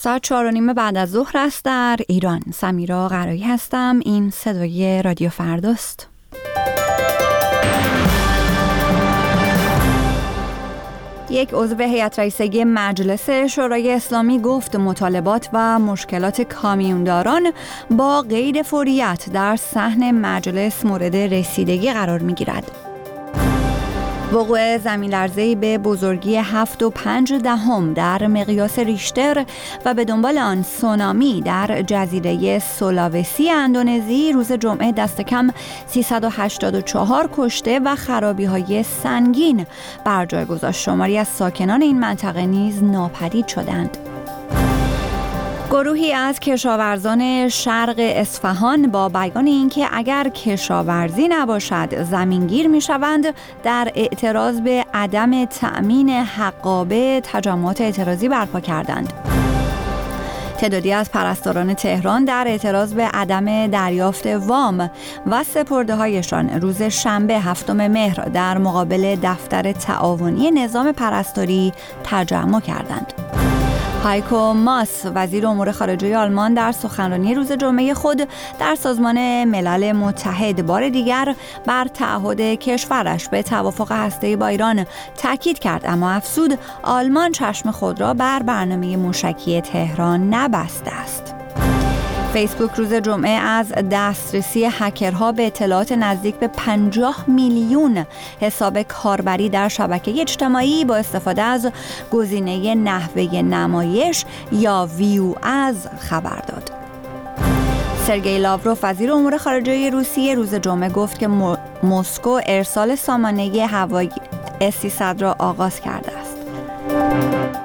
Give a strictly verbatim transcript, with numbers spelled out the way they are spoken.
ساعت چهار و نیم بعد از ظهر است در ایران. سمیرا قرایی هستم. این صدای رادیو فرداست. یک عضو هیئت رئیسه مجلس شورای اسلامی گفت مطالبات و مشکلات کامیونداران با قید فوریت در صحن مجلس مورد رسیدگی قرار می‌گیرد. وقوع زمین‌لرزه‌ای به بزرگی هفت و پنج دهم در مقیاس ریشتر و به دنبال آن سونامی در جزیره سولاوسی اندونزی روز جمعه دست کم سیصد و هشتاد و چهار کشته و خرابی‌های سنگین بر جای گذاشت. شماری از ساکنان این منطقه نیز ناپدید شدند. گروهی از کشاورزان شرق اصفهان با بیان اینکه اگر کشاورزی نباشد زمینگیر میشوند، در اعتراض به عدم تأمین حقابه تجمعات اعتراضی برپا کردند. تعدادی از پرستاران تهران در اعتراض به عدم دریافت وام و سپرده‌هایشان روز شنبه هفتم مهر در مقابل دفتر تعاونی نظام پرستاری تجمع کردند. هایکو ماس وزیر امور خارجه آلمان در سخنرانی روز جمعه خود در سازمان ملل متحد بار دیگر بر تعهد کشورش به توافق هسته‌ای با ایران تاکید کرد، اما افزود آلمان چشم خود را بر برنامه موشکی تهران نبسته است. فیسبوک روز جمعه از دسترسی هکرها به اطلاعات نزدیک به پنجاه میلیون حساب کاربری در شبکه اجتماعی با استفاده از گزینه نحوه نمایش یا ویو از خبر داد. سرگئی لاوروف وزیر امور خارجه روسیه روز جمعه گفت که مسکو ارسال سامانه هوایی اس سیصد را آغاز کرده است.